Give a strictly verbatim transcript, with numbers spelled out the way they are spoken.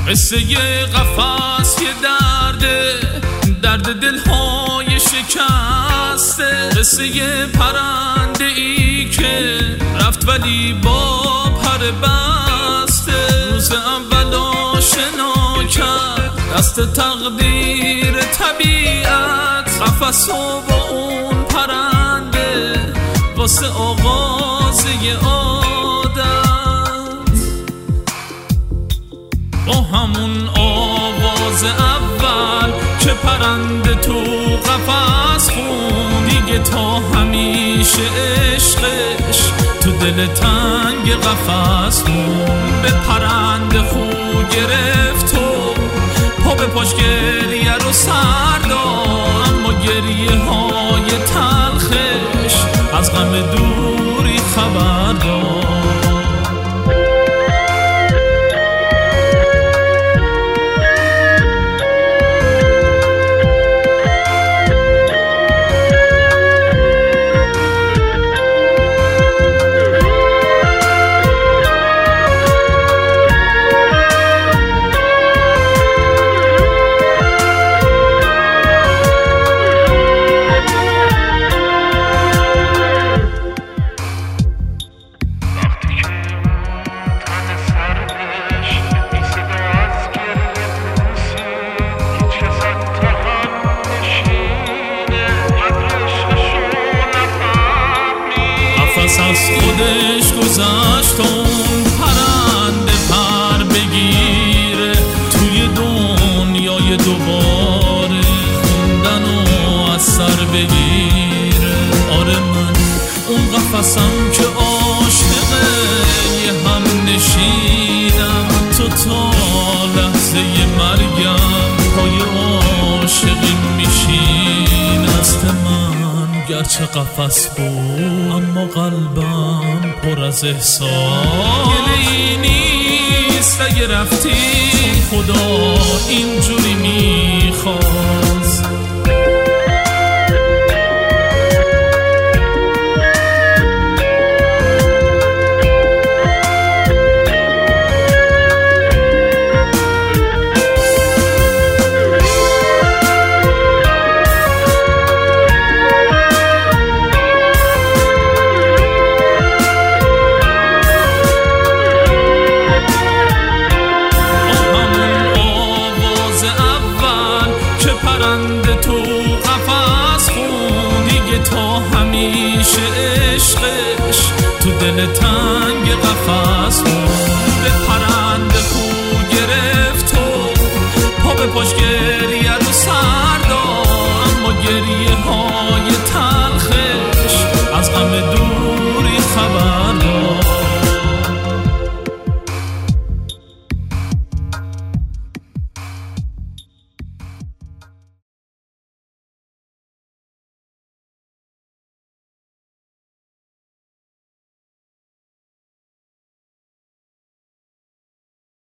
قصه قفس یه درده، درد دلهای شکسته. قصه پرنده ای که رفت ولی با پر بسته. روز اول آشنا کرد دست تقدیر طبیعت، قفس و با اون پرنده واسه آغاز یه عادت. با همون آواز اول که پرنده تو قفس خون، دیگه تا همیشه عشقش تو دل تنگ قفس مون. به پرنده خو گرفت و پا به پاش گریه رو سر داد، اما گریه های تلخش از غم دوری خبر داد. از خودش گذشت اون پرنده پر بگیره، توی دنیای دوباره خوندن و از سر بگیره. آره من اون قفسم که عاشقه یه هم نشینم، تو تا لحظه مرگم پای عاشقی میشین. است من گرچه قفس بود اما قلبم پر از احساس. گله‌ای نیست اگه رفتی، خدا اینجوری میخواست. پرنده تو قفس خون، دیگه تا همیشه عشقش تو دل تنگ قفس مون. به پرنده خو گرفت و پا به پاش